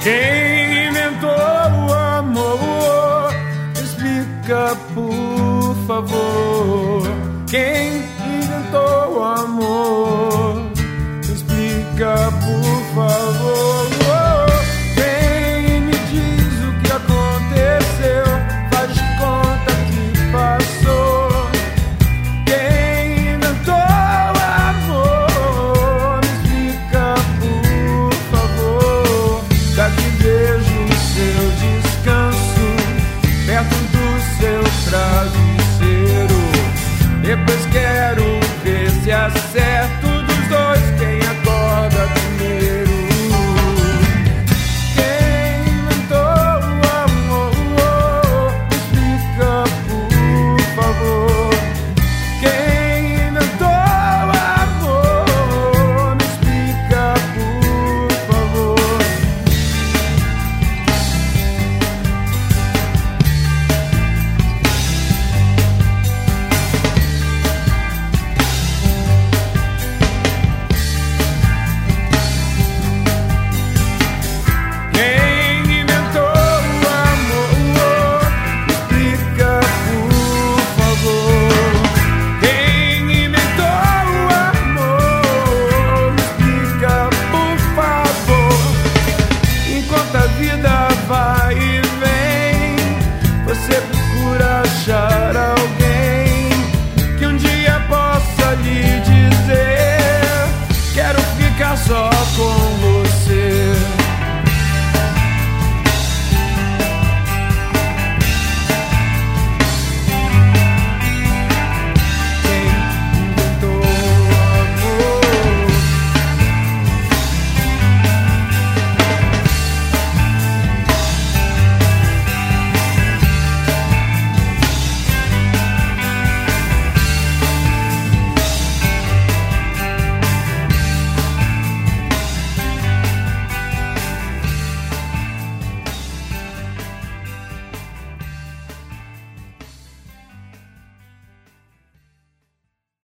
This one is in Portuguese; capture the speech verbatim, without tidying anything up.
Quem inventou o amor? Explica, por favor. Quem inventou o amor? Explica, por favor. Quem me diz o que aconteceu? Faz de conta que passou. Quem inventou o amor? Me explica, por favor. Daqui vejo o seu descanso perto do seu travesseiro. Depois quero ver se acerto